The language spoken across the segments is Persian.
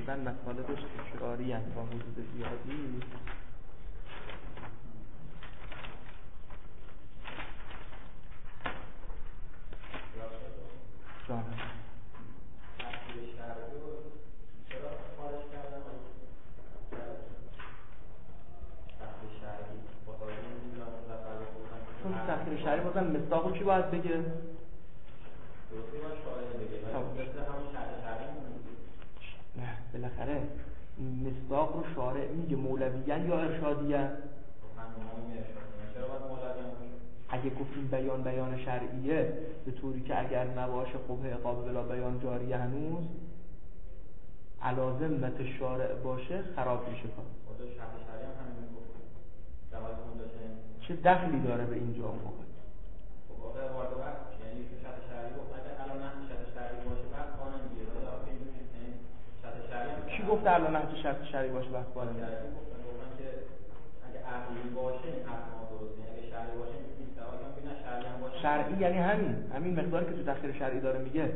معمولا مطالبش تکراری هست با حدود زیادی. جانم چون تأخیر شرعی بازم مصداقو کی باید بگه؟ نه بالاخره مصداق رو شارع میگه مولویان یا ارشادیان؟ اگه گفتیم بیان شرعیه به طوری که اگر نباشه خب عقاب بلا بیان جاریه هنوز علازمت شارع باشه خراب میشه کار. چه دخلی داره به اینجا اون موقع؟ کی گفت الان نهج شرط شرعی باشه بحث بالا میاد؟ شرعی یعنی همین مقداری که تو تأخیر شرعی داره میگه،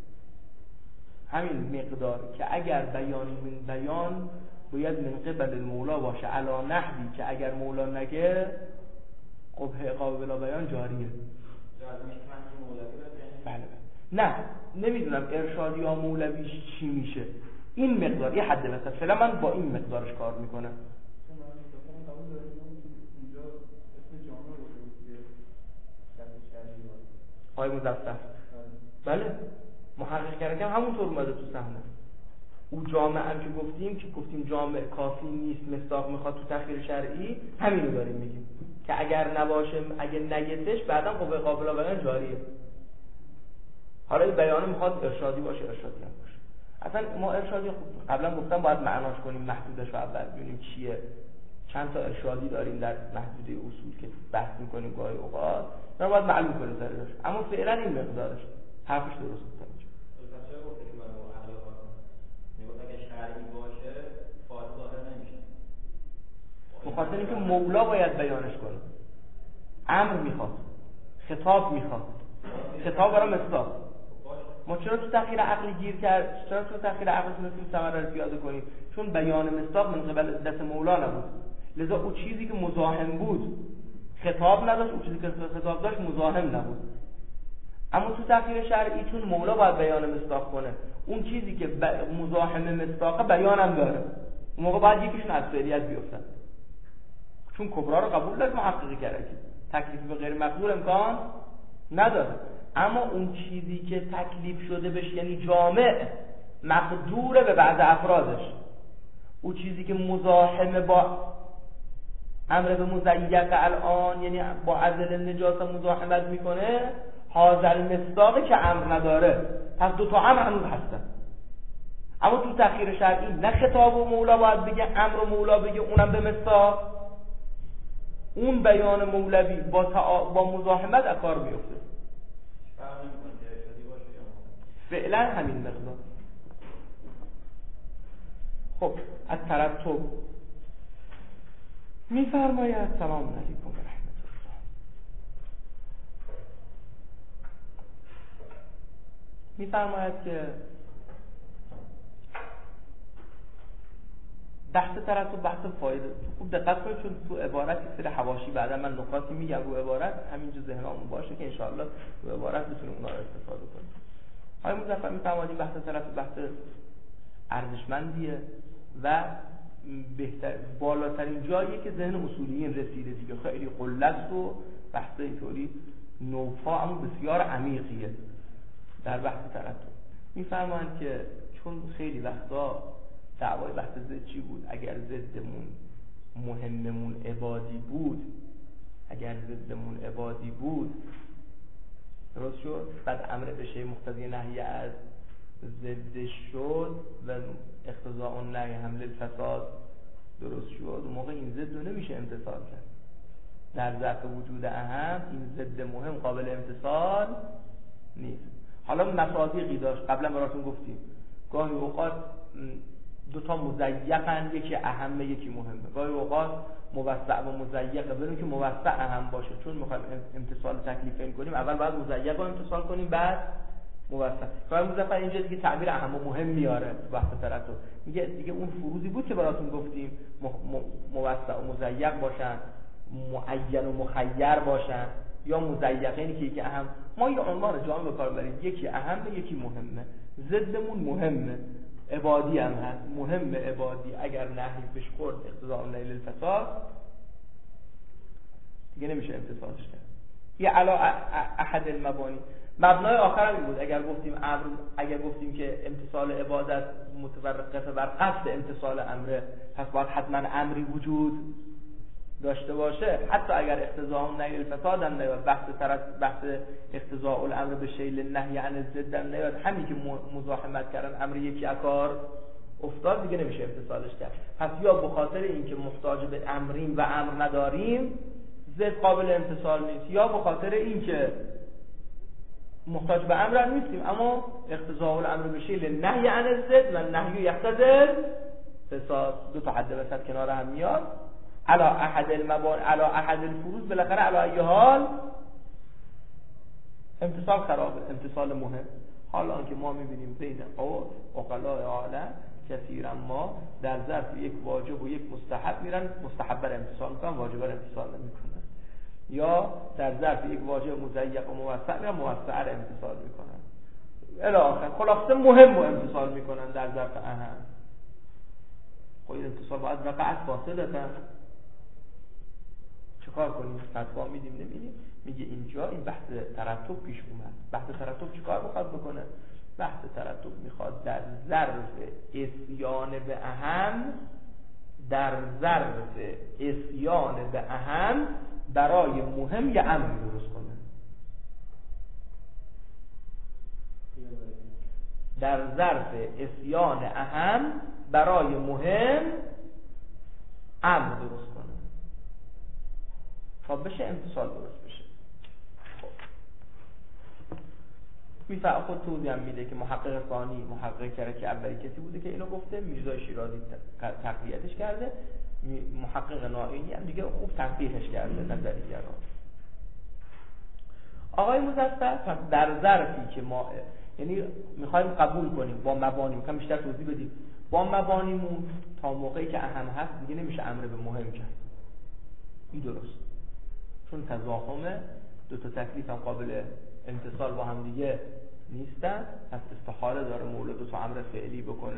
همین مقدار که اگر بیان من بیان باید من قبل مولا باشه علا نحوی که اگر مولا نگه قبح عقاب بلا بیان جاریه. بله. نه نمیدونم ارشادی یا مولویش چی میشه، این مقدار یه حد وسط. فعلا من با این مقدارش کار میکنم. آقای مظفر بله محقق کردن همونطور اومده تو صحنه. او جامعه هم که گفتیم جامعه کافی نیست مصداق میخواد تو تأخیر شرعی، همینو داریم میگیم که اگر نباشه اگه نگتش بعدم قوه قابل بیان جاریه. حالا این بیان میخواد ارشادی باشه ارشادی هم باشه. اصلا ما ارشادی قبلا گفتم باید معناش کنیم، محدودش رو اول ببینیم چیه. چند تا ارشادی داریم در محدوده اصول که بحث میکنیم گاهی اوقات، ما باید معلوم کنیم سرش. اما فعلا این مقدارش حرفش درست بود. بخاطر اینکه مولا باید بیانش کنه، امر میخواد، خطاب میخواد، خطاب برای مصداق. ما چرا تو تأخیر عقلی گیر کرد؟ چرا تو تأخیر عقل تونستیم ثمره رو پیاده کنیم؟ چون بیان مصداق من قبل دست مولا نبود، لذا اون چیزی که مزاحم بود خطاب نداشت، اون چیزی که خطاب داشت مزاحم نبود. اما تو تأخیر شرعی چون مولا باید بیان مصداق کنه، اون چیزی که مزاحم مصداق بیان هم داره، اون موقع باید یکیشون از فعلیت بیفتن. چون کبرا رو قبول داشت محققی کرده که تکلیف به غیر مقدور امکان نداره. اما اون چیزی که تکلیف شده بشه یعنی جامع مقدوره به بعض افرادش، اون چیزی که مزاحمه با امر به مزیق الان یعنی با عزل نجاست مزاحمت میکنه، حاضر مصداقی که امر نداره، پس دوتا امر هنوز هستن. اما تو تأخیر شرعی نه خطاب و مولا باید بگه، امر و مولا بگه اونم به مصداق، اون بیان مولوی با مزاحمت اکار میفته. فعلا همین مقدار. خب از ترتب میفرماید سلام علیکم و رحمت الله. میفرماید که بحث ترتب بحث فایده. خوب دقت کنید چون تو عبارت سر حواشی بعدا من نکاتی میگم رو عبارت، همینجا ذهنمون باشه که انشاءالله رو عبارت بتونیم اونا رو استفاده کنیم. آقای مظفر میفرمایید بحث ترتب بحث ارزشمندیه و بهتر بالاترین جایی که ذهن اصولیین رسیده دیگه، خیلی قلت و بحث اینطوری نوپا اما بسیار عمیقیه در بحث ترتب. میفرمایند که چون خیلی وقتا دعوای بحث ضد چی بود؟ اگر ضدمون مهممون عبادی بود، درست شد، بعد امر به شیء مقتضی نهی از ضد شد و اقتضاء النهی حمل الفساد درست شد، اون موقع این ضد رو نمیشه امتثال کرد. در ظرف وجود اهم این ضد مهم قابل امتثال نیست. حالا مصادیقی داشت قبلا براتون گفتیم، گاهی اوقات دوتا مضیقن، یکی اهمه یکی مهمه. گاهی اوقات موسع و مضیقه، بریم که موسع اهم باشه چون میخوایم امتصال تکلیفین کنیم، اول باید مضیق رو امتصال کنیم بعد موسع. کار مظفر اینجا دیگه تعبیر اهم و مهم میاره تو بحث ترتب، میگه دیگه اون فروضی بود که براتون گفتیم موسع و مضیق باشن، معین و مخیر باشن، یا مضیقینی که یکی اهم، ما یه عنوان جامع به کار ببریم، یکی اهمه یکی مهمه. ضدمون مهمه، عبادی هم هست، مهم عبادی اگر نهی بهش خورد اقتضاء نیل الفساد دیگه نمیشه امتصالش کرد. یه علا احد المبانی. مبنای آخر هم این بود، اگر گفتیم که امتصال عبادت متورقه بر قصد امتصال امره، پس باید حتما امری وجود داشته باشه، حتی اگر اقتضاء نیل الفساد هم نیاد، بحث اقتضاء الامر به شیل نهی عن الضد هم نیاد، همین که مزاحمت کردن امر یکی اکار افتاد دیگه نمیشه امتصالش کرد. پس یا به خاطر اینکه محتاج به امریم و امر نداریم ضد قابل امتصال نیست، یا به خاطر اینکه محتاج به امر هم نیستیم اما اقتضاء الامر به شیل نهی عن الضد و نهی یقتضی فساد، دو تا حد وسط کنار هم میاد. علا احد المبان علا احد الفروض، بالاخره علا ای حال امتصال خرابه، امتصال مهم. حالا آنکه ما میبینیم بین عقلاء عالم کثیرا ما در ظرف یک واجب و یک مستحب میرن مستحب را امتصال میکنن، واجب را امتصال نمیکنن، یا در ظرف یک واجب مضیق و موسع میرن موسع را امتصال میکنن الی آخر. خلاصه مهم رو امتصال میکنن در ظرف اهم. خب این امتصال باید وقعت فاصله تا چیکار کنیم؟ فتوا میدیم نمیدیم؟ میگه اینجا این بحث ترتب پیش اومد. بحث ترتب چیکار میخواد بکنه؟ بحث ترتب میخواد در ظرف اسیان به اهم، در ظرف اسیان به اهم برای مهم یه امر درست کنه. در ظرف اسیان اهم برای مهم امر درست کنه تا بشه امتصال درست بشه. خب خود توضیح هم میده که محقق ثانی محقق کرکی اولی کسی بوده که اینو گفته، میرزا شیرازی تقویتش کرده، محقق نائینی هم دیگه خوب تنقیحش کرده نظریه رو. آقای مظفر پس در ظرفی که ما یعنی میخوایم قبول کنیم با مبانی، میخوایم بیشتر توضیح بدیم، با مبانیمون تا موقعی که اهم هست دیگه نمیشه امر به مهم کرد. این درست، چون تضاهم دو تا تکلیف هم قابل امتصال با هم دیگه نیستن، پس استحاله داره مولا دو تا امر فعلی بکنه.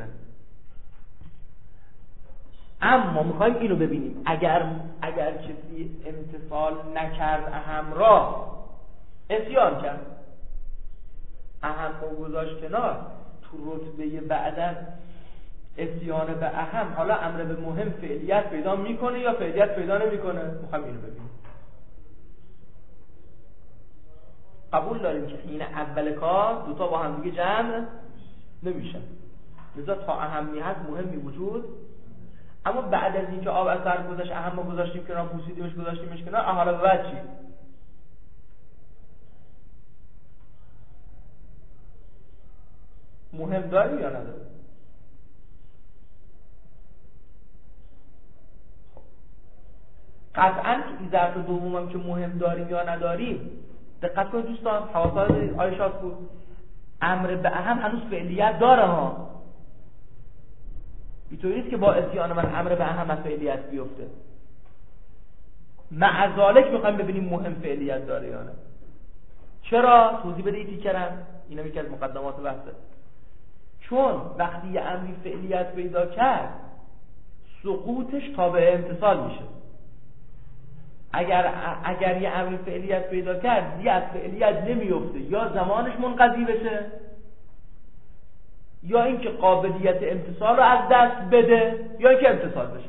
اما میخوایم اینو ببینیم اگر کسی امتصال نکرد اهم را اسیان کرد، اهم رو گذاشت کنار، تو رتبه بعداً اسیان به اهم، حالا امر به مهم فعلیت پیدا میکنه یا فعلیت پیدا نمیکنه؟ میخوایم اینو ببینیم. قبول داریم که این اول کار دوتا با هم دیگه جمع نمیشن، لذا تا اهمیت مهمی وجود، اما بعد از اینکه آب اثر گذاشت اهم رو گذاشتیم کنار، پوسیدیمش گذاشتیمش کنار، حالا بعد چی؟ مهم داریم یا نداریم؟ قطعاً این ظرف دومم که مهم داریم یا نداریم، دقت کنید دوستان، حواسات آیشات بود، امر به اهم هنوز فعلیت داره ها، اینطوری نیست که با اسیان من امر به اهم از فعلیت بیفته. مع ذالک میخوایم ببینیم مهم فعلیت داره یا نه. چرا؟ توضیح بده ایتی کرم، اینا یکی از مقدمات بحثه. چون وقتی یه امری فعلیت پیدا کرد سقوطش تابع امتصال میشه. اگر یه امری فعلیت پیدا کرد دیگه از فعلیت نمیفته، یا زمانش منقضی بشه یا اینکه قابلیت امتصال رو از دست بده یا اینکه امتصال بشه.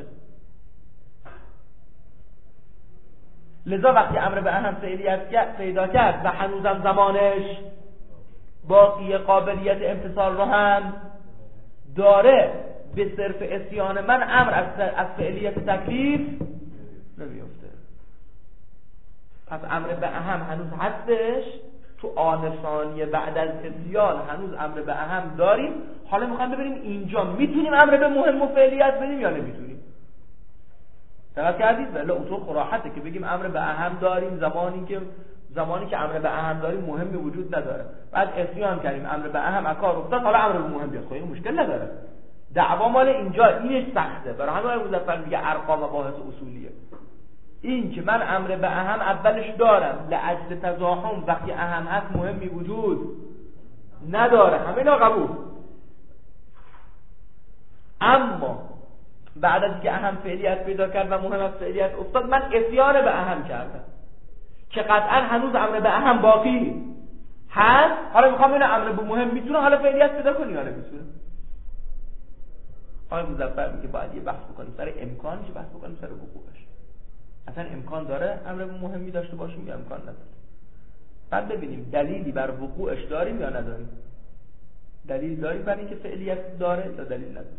لذا وقتی امر به اهم فعلیت پیدا کرد و هنوزم زمانش باقی قابلیت امتصال رو هم داره، به صرف اسیان من امر از فعلیت تکلیف نمیفته. پس امر به اهم هنوز هستش، تو آن ثانیه بعد از اسیان هنوز امر به اهم داریم. حالا میخوایم ببینیم اینجا میتونیم امر به مهم و فعلیت بدیم یا نمیتونیم. دقت کردید؟ بله اصول قراحته که بگیم امر به اهم داریم زمانی که زمانی که امر به اهم داریم مهمی وجود نداره. بعد عصیان کردیم، امر به اهم از کار افتاد، حالا امر به مهم بیاد، خب این مشکل نداره. دعوا مال اینجا، اینش سخته. برای همین آقای مظفر میگه ارقام و مباحث اصولیه. این که من امر به اهم اولش دارم لاجل تزاحم، وقتی اهم هست مهمی وجود نداره، همه اینا قبول. اما بعد از اینکه اهم فعلیت پیدا کرد و مهم از فعلیت افتاد، من عصیان به اهم کردم که قطعا هنوز امر به اهم باقی هست. حالا میخوام اینو امر به مهم میتونه حالا فعلیت پیدا کنی یا نمیتونه. آقای مظفر میگه باید یه بحث بکنیم سر امکانش، بحث بکنیم سر وقوعش. اصلا امکان داره امر به مهمی داشته باشیم یا امکان نداره. بعد ببینیم دلیلی بر وقوعش داریم یا نداریم. دلیل داریم برای اینکه فعلیت داره یا دلیل نداره.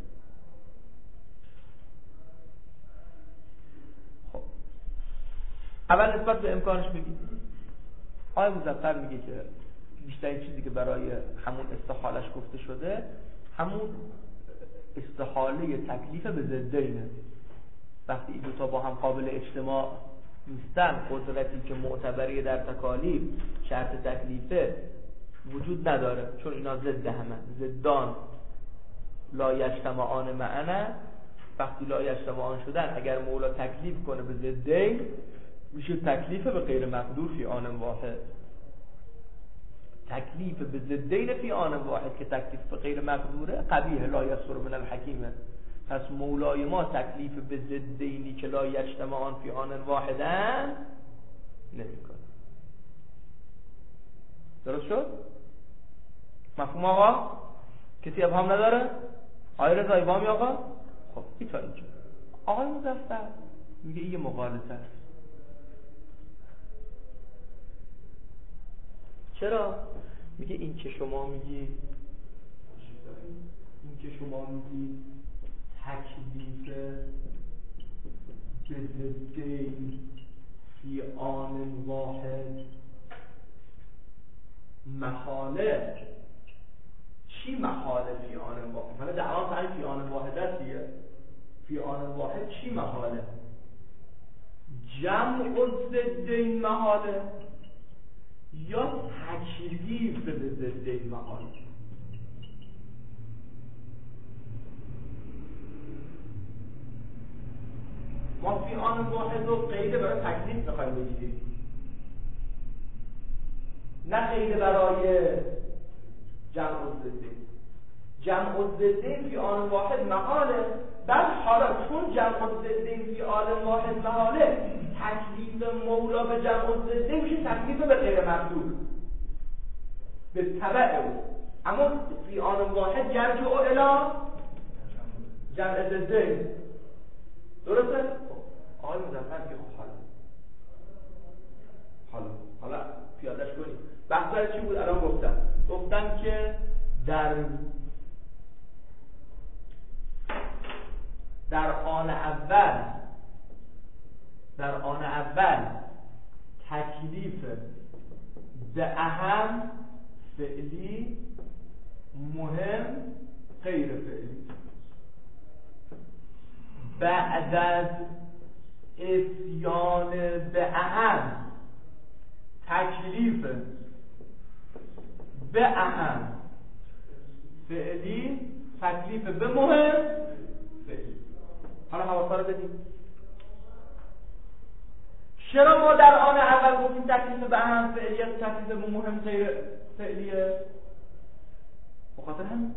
خب اول نسبت به امکانش بگیم. آقای مظفر میگه که بیشترین چیزی که برای همون استحالش گفته شده همون استحاله تکلیف به ضدینه. وقتی این دوتا با هم قابل اجتماع نیستن، قدرتی که معتبری در تکالیف شرط تکلیفه وجود نداره، چون اینا ضد همه، ضدان لا یجتمعان معنا. وقتی لا یجتمعان شدن، اگر مولا تکلیف کنه به ضدین میشه تکلیف به غیر مقدور فی آن واحد. تکلیف به ضدین فی آن واحد که تکلیف به غیر مقدوره قبیح لا یسر من الحکیمه. پس مولای ما تکلیف به ضدینی که لا یجتمعان فی آن واحدن نمیکنه. درست شد؟ مفهوم آقا؟ کسی ابهام نداره؟ آقای رضا ابهامی آقا؟ خب این تا اینجا. آقای مظفر میگه این یه مغالطه است. چرا؟ میگه این که شما میگی تکلیف به ضدین فی آن واحد محاله. چی محاله فی آن واحد؟ من دعوام سعی فی آن واحد است دیگه. فی آن واحد چی محاله؟ جمع ضدین محاله یا تکلیف به ضدین محاله؟ ما فی آن واحد رو قید برای تکلیف میخوایم بگیریم، نه قید برای جمع الضدین. جمع الضدین فی آن واحد محاله. بعد حالا چون جمع الضدین فی آن واحد محاله، تکلیف مولا به جمع الضدین میشه تکلیف به غیر مقدور به تبع او. اما فی آن واحد یرجع الی جمع ضدین. درسته؟ آقای مظفر که حالا پیادهش کنیم. بحث برای چی بود؟ الان گفتن که در آن اول تکلیف به اهم فعلی، مهم غیر فعلی. بعد از عصیان به اهم تکلیف به اهم فعلی، تکلیف به مهم فعلی. حالا حواسا رو بدیم. چرا ما در آن اول گفتیم تکلیف به اهم فعلیه، تکلیف به مهم غیر فعلیه؟ بخاطر همین،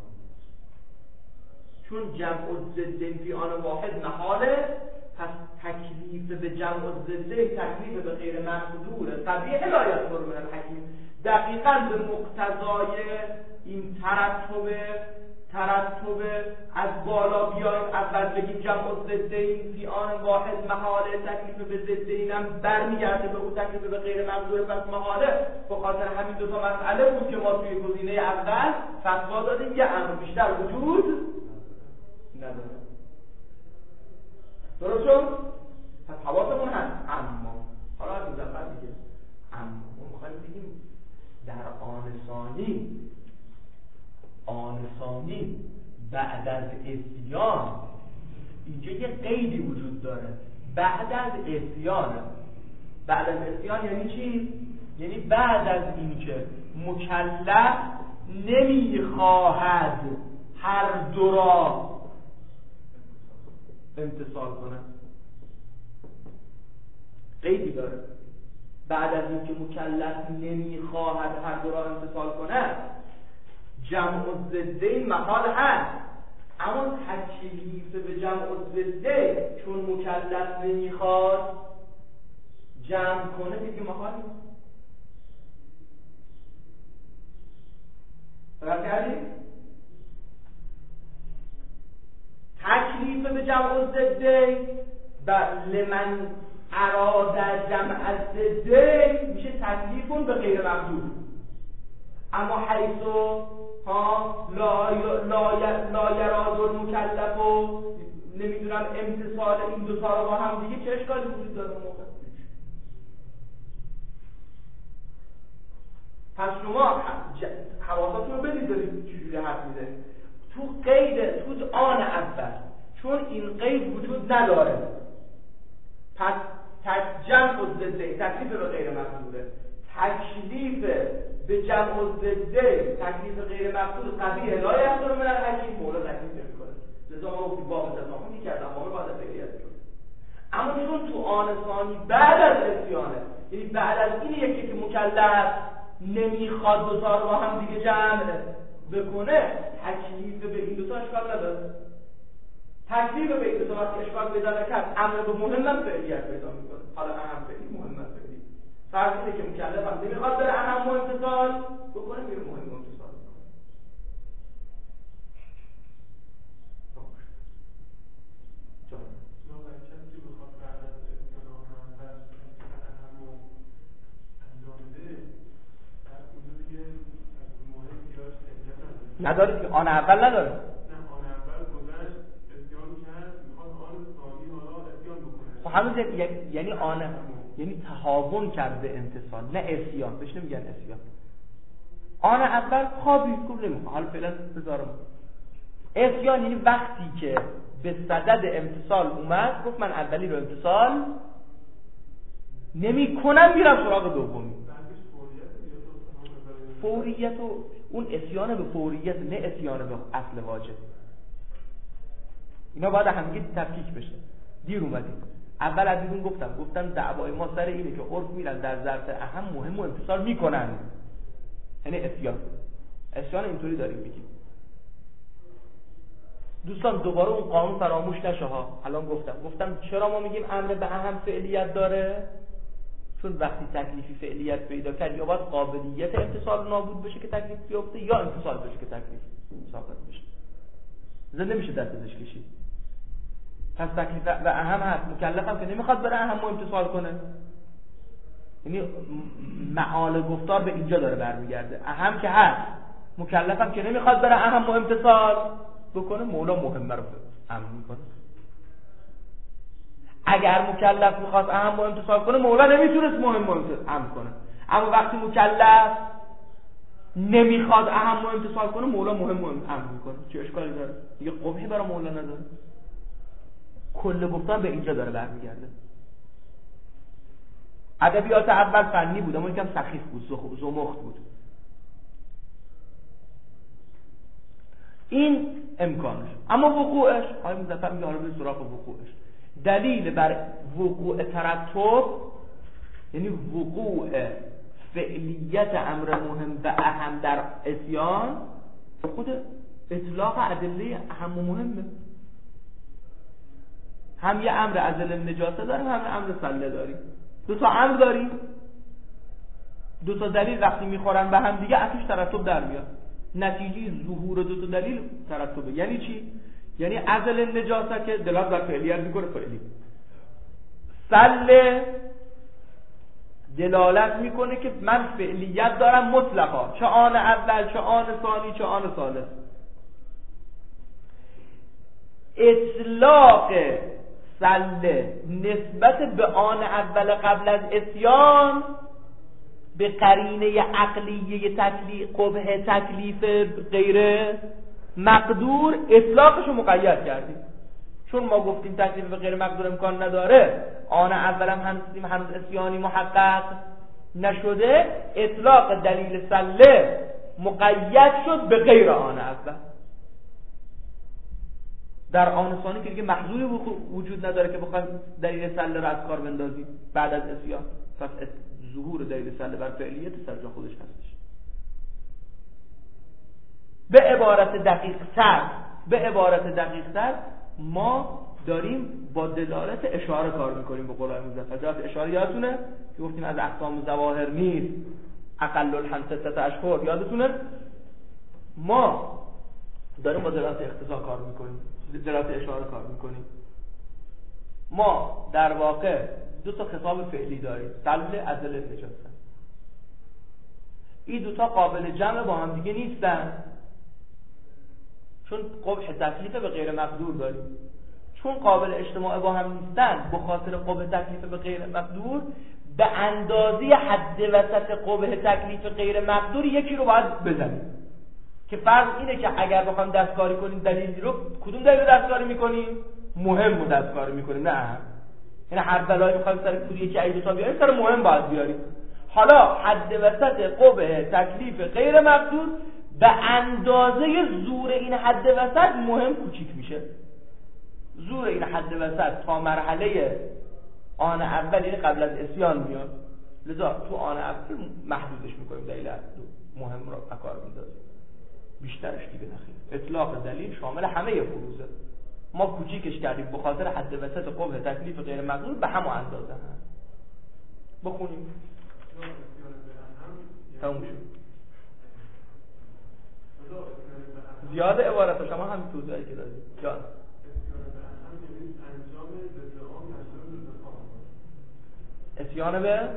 چون جمع الضدین فی آن واحد محاله، پس تکلیف به جمع الضدین تکلیف به غیر مقدور قبیح لا یصدر من الحکیم. دقیقاً به مقتضای این ترتب از بالا بیایم اول بگیم جمع الضدین فی آن واحد محاله، تکلیف به ضدینم برمیگرده به اون تکلیف به غیر مقدور پس محاله. به خاطر همین دو تا مسئله بود که ما توی گزینه اول فتوا دادیم یه امر بیشتر وجود نداره. درست شد؟ پس حواسمون هست. اما حالا از مظفر دیگه اما ما میخوایم بگیم در آن ثانی بعد از عصیان، اینجا یه قیدی وجود داره. بعد از عصیان یعنی چی؟ یعنی بعد از اینکه مکلف نمیخواهد هر دو را امتثال کنه. قیدی داره. بعد از اینکه مکلف نمیخواهد هر دو را امتثال کنه، جمع الضدین محال هست، اما تکلیف به جمع الضدین چون مکلف نمیخواد جمع کنه دیگه محال نیست. فرق کردیم؟ تکلیف به جمع الضدین لمن اراد جمع الضدین میشه تکلیفون به غیر مقدور. اما حیثو لا یراد المکلف و نمیدونم امتصال این دو تا رو با هم دیگه چه اشکالی وجود داره موقع؟ پس شما حواساتون رو بدید دارید چجوری حرف میده. تو قید تو آن اول چون این قید وجود نداره، پس جمع الضدین تکلیف به غیر مقدوره، تکلیف به جمع الضدین تکلیف غیر مقدور قبیح لا یقدر من الحکیم مولا تکلیف نمی‌کنه. لذا ما گفتیم باب تضامن که تمام بعد از فعلیت شد. اما چون تو آن ثانی بعد از اسیانه، یعنی بعد از این یکی که مکلف نمیخواد دو تا رو با هم دیگه جمع بکنه، تکلیف به این دو تا اشکال نداره. تکلیف به این دو تا وقتی اشکال پیدا نکرد، امر به مهمم فعلیت پیدا میکنه. حالا اهم فعلی مهمم فعلی. فرض اینه که مکلف هم نمیخواد بره اهم امتصال بکنه، میره مهم امتصال بکنه. نداره که آن اول نداره. نه آن اول گذشت اسیان کرد، میخواد آن ثانی حالا اسیان بکنه. همین یعنی آن یعنی تهاون کرد به امتصال، نه اسیان. بهش نمیگن اسیان. آن اول خوابی کول نمیخواد، حالا فعلا بذارم. اسیان یعنی وقتی که به صدد امتصال اومد گفت من اولی رو امتصال نمی کنم، میرم سراغ دومی. فوریت و اون اسیان به فوریت، نه اسیان به اصل واجب. اینا باید همگی تفکیک بشه. دیر اومدیم. اول از این گفتم دعوای ما سر اینه که عرف میرن در ظرف اهم مهم و امتصال میکنن، یعنی اسیان اینطوری داریم میگیم. دوستان دوباره اون قانون فراموش نشه ها. الان گفتم چرا ما میگیم امر به اهم فعلیت داره؟ چون وقتی تکلیفی فعلیت پیدا کرد یا باید قابلیت امتصال نابود بشه که تکلیف بیفته، یا امتصال بشه که تکلیف ثابت بشه. زنده میشه دست ازش کشید. پس تکلیف و اهم هست، مکلف هم که نمیخواد بره اهم و امتصال کنه. یعنی معال گفتار به اینجا داره برمیگرده. اهم که هست، مکلف هم که نمیخواد بره اهم و امتصال بکنه، مولا مهمه رو امر میکنه. اگر مکلف میخواست اهم و امتصال کنه، مولا نمیتونست مهم و امر کنه. اما وقتی مکلف نمیخواد اهم و امتصال کنه، مولا مهم و امر میکنه. چه اشکالی داره؟ دیگه قبحی برای مولا نداره. کل گفتن به اینجا داره برمیگرده. ادبیات اول فنی بود، اما یکم سخیف بود، زمخت بود. این امکانش. اما وقوعش، آقای مظفر میگه حالا به سراغ وقوعش. دلیل بر وقوع ترتب، یعنی وقوع فعلیت امر مهم و اهم در اسیان، خود اطلاق ادله اهم و مهمه. هم یه امر ازل نجاسه داریم، هم امر سله داریم. دو تا امر داریم، دو تا دلیل وقتی میخورن به هم دیگه اتوش ترتب در میاد. نتیجه ظهور دو تا دلیل ترتبه. یعنی چی؟ یعنی ازل نجاسه که دلالت بر فعلیت میکنه، فعلی. سله دلالت میکنه که من فعلیت دارم مطلقا، چه آن اول، چه آن ثانی، چه آن ثالث. اطلاق سله نسبت به آن اول قبل از اسیان به قرینه عقلیه قبح تکلیف غیر مقدور اطلاقش رو مقید کردیم. چون ما گفتیم تکلیف به غیر مقدور امکان نداره، آن اول هم هنوز اسیانی محقق نشده اطلاق دلیل سله مقید شد به غیر آن اول. در آن ثانی که دیگه محذوری وجود نداره که بخوایم دلیل سله رو از کار بندازیم بعد از اسیان، پس ظهور دلیل سله بر فعلیت سر جا خودش هستش. به عبارت دقیق تر ما داریم با دلالت اشاره کار میکنیم. به قول مظفر دلالت اشاره یادتونه که گفتیم از اقسام ظواهر نیست، اقل الحمسته اشهر یادتونه. ما داریم با دلالت اختصاص کار میکنیم، دلالت اشاره کار میکنیم. ما در واقع دو تا خطاب فعلی داریم، سله، عدل، نجاست. این دوتا قابل جمع با هم دیگه نیستن، چون قبح تکلیف به غیر مقدور داریم. چون قابل اجتماع با هم نیستن، به خاطر قبح تکلیف به غیر مقدور به اندازه حد وسط قبح تکلیف غیر مقدور یکی رو باید بزنیم. که فرض اینه که اگر بخوایم دستکاری کنیم دلیلی رو، کدوم دلیل رو دستکاری میکنیم؟ مهم رو دستکاری میکنیم، نه اهم. یعنی هر بلایی میخوایم سر کدوم یکی از دو تا بیاریم، سر مهم باید بیاریم. حالا حد وسط قبح تکلیف غیر مقدور به اندازه زور این حد وسط مهم کوچیک میشه. زور این حد وسط تا مرحله آن اول، یعنی قبل از اسیان میاد، لذا تو آن اول محدودش میکنیم، دلیل مهم رو اکار میندازیم، بیشترش دیگه نخیر. اطلاق دلیل شامل همه فروزه، ما کوچیکش کردیم به خاطر حد وسط قبح تکلیف غیر مقدور به همه اندازه هم. بخونیم تموم شد. زیاد عبارت شما همین توضیحی که دادید جان. اسیان به اگر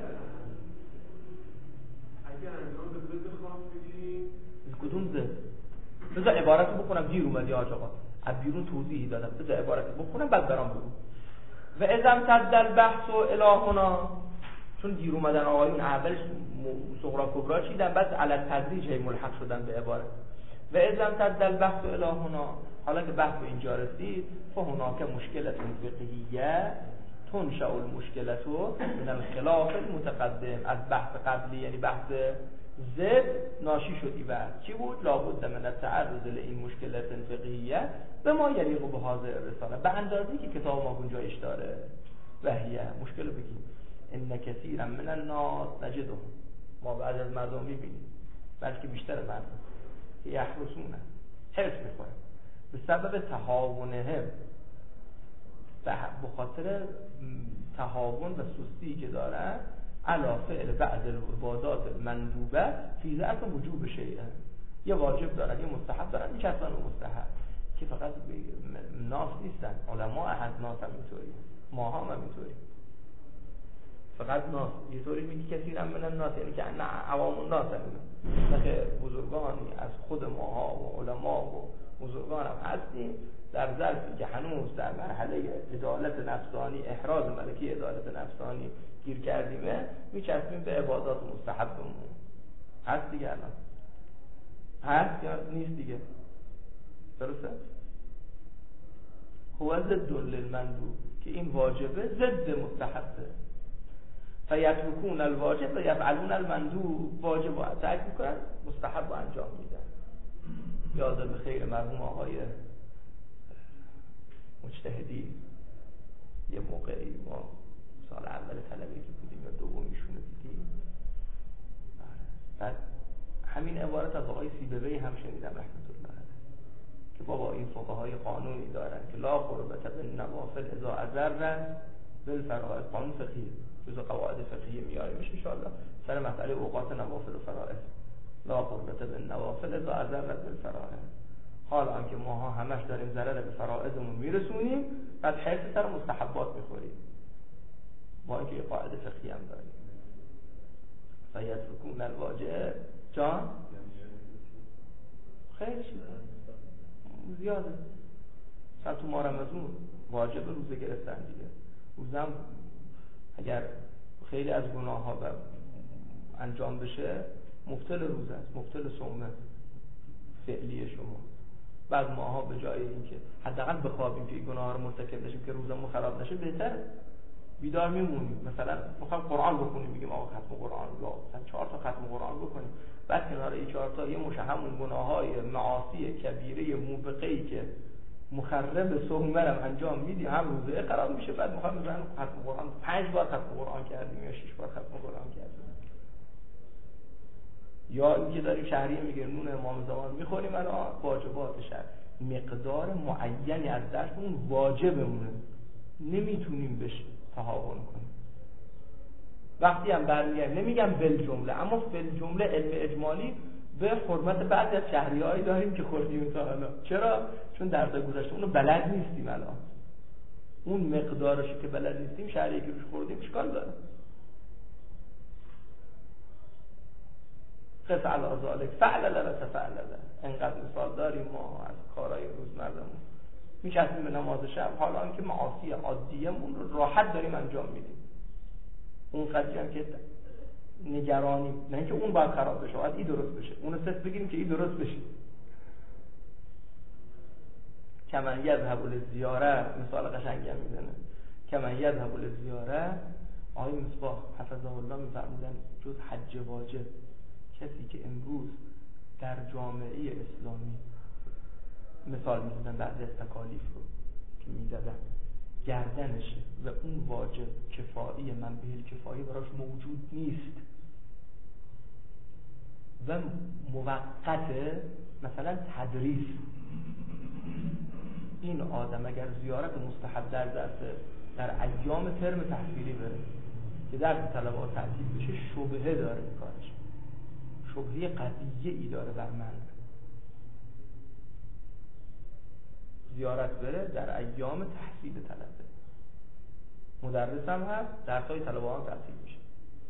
انجام به ضد خاص بگیریم کدوم ضد؟ بذار عبارت رو بخونم، دیر اومدی حاج آقا، از بیرون توضیحی دادم، بذار عبارت رو بخونم بعد برام بگو. و اذا امتد البحث الهنا، چون دیر اومدن آقایون اولش صغرا کبرا چیدن، بعد علی التدریج هی ملحق شدن به عبارت. و اذا امتد البحث الهنا، حالا که بحث به اینجا رسید، فهناک مشکلت فقهیه تنشأ المشکلت من الخلاف المتقدم، از بحث قبلی یعنی بحث ضد ناشی شدی و چی بود؟ لابد من التعرض لین مشکلات فقهیه به ما یلیق به هذه الرساله، به اندازه‌ای که کتاب ما گنجایش داره. وهیه مشکل بگیم ان کثیرا من الناس نجدهم، ما بعد از مردم میبینیم، بلکه بیشتر مردم یحرسونه، حرص میکنه به سبب تهاونهم، به خاطر تهاون و سستی که دارن علا فعل بعض العبادات مندوبه فی ذات وجوب شیئا، یه واجب دارن یه مستحب دارن، این کسان مستحب که فقط ناس نیستن، علماء از ناس هم اینطوری، ما هم اینطوری، فقط ناس یه طوری میگی کثیرا من الناس، یعنی که نه عوام الناس هم نه که بزرگانی از خود ماها و علما و بزرگان هم هستیم، در ظرفی که هنوز در مرحله عدالت نفسانی، احراز ملکی عدالت نفسانی گیر کردیمه، میچسبیم به عبادات مستحبمون. هست دیگه الان؟ هست یا نیست دیگه؟ درسته؟ هو ضد للمندوب، که این واجبه ضد مستحبه. فیترکون الواجب و یفعلون المندوب، واجب رو ترک میکنن، مستحب رو انجام میدن. یاد به خیر مرحوم آقای مجتهدی، یه موقعی ما سال اول طلبه که بودیم یا دومیشون رو دیدیم، بعد همین عبارت از آقای سیبوی هم شنیدم رحمت الله علیه که بابا این فقهای قانونی دارن که لا قربت بالنوافل اذا اضر بالفرائض، قانون فقهی جزء قواعد فقهی میاریمش ان شاء الله سر مسئله اوقات نوافل و فرائض. لا قربت بالنوافل اذا اضر بالفرائض، حالا که ماها همش داریم ضرر به فرائضمون میرسونیم، بعد حرص سر مستحبات میخوریم، با اینکه یه قاعده فقهی هم داریم. فیترکون الواجب جان خیلی زیاده، مثلا تو ماه رمضان واجب روزه گرفتن دیگه، روزم اگر خیلی از گناه ها انجام بشه مبطل روزه است، مبطل صوم فعلی شما. بعد ماها به جای اینکه حداقل بخوابیم که گناه ها رو مرتکب نشیم که روزمون خراب نشه، بهتره بیدار میمونیم، مثلا میخوایم قرآن بخونیم میگیم آقا ختم قرآن، یا مثلا 4 تا ختم قرآن بکنیم، بعد کنار این 4 تا یه همون گناههای معاصی کبیره موبقه‌ای که مخرب صومرم انجام میدیم، هم روزه خراب میشه، بعد میخوایم مثلا ختم قرآن 5 بار ختم قرآن کردیم یا 6 بار ختم قرآن کردیم. یا اینکه داریم شهریه میگه نون امام زمان میخوریم، الان واجبات شهر مقدار معینی از درسمون واجبمونه، نمیتونیم بهش تهاون کنیم. وقتی هم برمیگردیم نمیگم بالجمله، اما بالجمله علم اجمالی به حرمت بعضی از شهریه‌هایی داریم که خوردیم تا حالا. چرا؟ چون درس گذشته اونو بلد نیستیم، الان اون مقدارشو که بلد نیستیم شهریه که روش خوردیم اشکال داره. قص علی ذالک فعلل و تفعلل. انقدر مثال داریم ما از کارهای روزمرهمون. میشستیم به نماز شب، حالا که معاصی عادیمون رو راحت داریم انجام میدیم. اون قضیه هم که نگرانی نه اینکه اون باید خراب بشه، باید این درست بشه، اونو صرف بگیریم که این درست بشه. کمن یذهب للزیاره، مثال قشنگی هم میزنه. کمن یذهب للزیاره، آقای مصباح حفظه الله میفرمودن جز حج واجب کسی که امروز در جامعه اسلامی مثال میزدن بعضی از تکالیف رو که میزدن گردنشه و اون واجب کفایی منبه کفایی براش موجود نیست و موقته، مثلا تدریس، این آدم اگر زیارت مستحب در ایام ترم تحصیلی بره که درس طلبات تعطیل بشه، شبهه داره کارش، شبهه قضیه‌ای داره بر من. زیارت بره در ایام تحصیل طلبه، مدرس هم هست، درس‌های طلبه هم تعطیل میشه.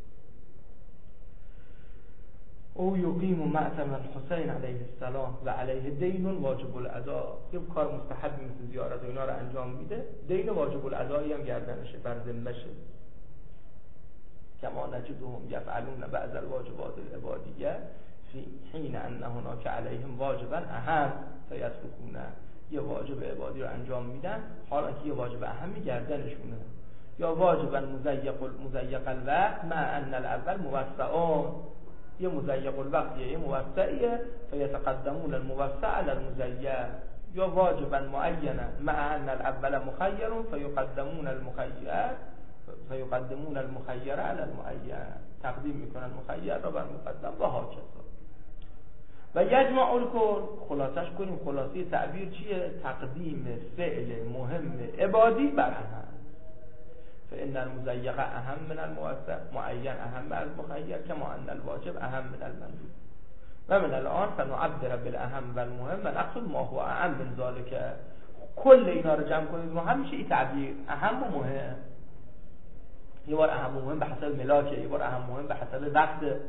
او یقیم معتم الحسین علیه السلام و علیه دین واجب الاداء، یه کار مستحب مثل زیارت و اینا رو انجام میده، دین واجب الادایی هم گردنشه، بر ذمه‌شه. کما نجدهم یفعلون بعض الواجبات العبادیه فی حین ان هناک علیهم واجبا اهم فیترکونه، یه واجب عبادی رو انجام میدن حالا که یه واجب اهمی گردنشونه، یا واجبا مضیق الوقت مع ان الاول موسع، یه مضیق الوقت یه موسعیه فیتقدمون الموسع علی المضیق، یا واجبا معینه مع ان الاول مخیر فیقدمون المخیر علی المعین، تقدیم میکنن مخیر را بر مقدم و هاکذا. و یجمع الکل، خلاصش کنیم، خلاصه تعبیر چیه؟ تقدیم فعل مهم عبادی بر اهم، فإن المضیق اهم من الموسع، معین اهم من المخیر، کما ان الواجب اهم من المندوب. و من الان فنعبر بالاهم و المهم و نقصد ما هو اهم من ذلك. کل اینا رو جمع کنید رو هم میشه این تعبیر اهم و مهم. یه بار اهم و مهم به حسب ملاکه، یه بار اهم و مهم به حسب وقت.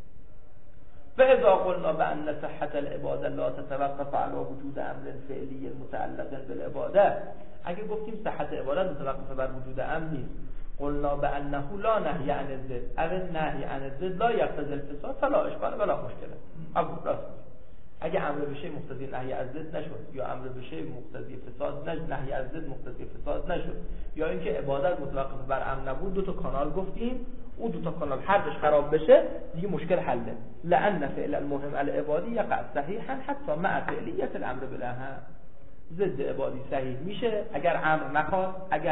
فاذا قلنا بان صحة العباده لا تتوقف على وجود امر فعلی متعلق بالعباده، اگه گفتیم صحت عبادت متوقف بر وجود امر نیست، قلنا بانه لا نهی عن الضد او نهی عن الضد لا یقتضی الفساد فلا اشکال ولا مشکل. راست، اگه امر بشه مقتضی نهی از ضد نشد، یا امر بشه مقتضی فساد نشد، نهی از ضد مقتضی فساد نشد، یا اینکه عبادت متوقف بر امر نبود، دو تا کانال گفتیم، اون دو تا کانال هرش خراب بشه دیگه مشکل حله. لأن فعل المهم العبادی یقع صحیحا حتی مع فعلیت الامر بالاهم، ضد عبادی صحیح میشه اگر امر نخواد،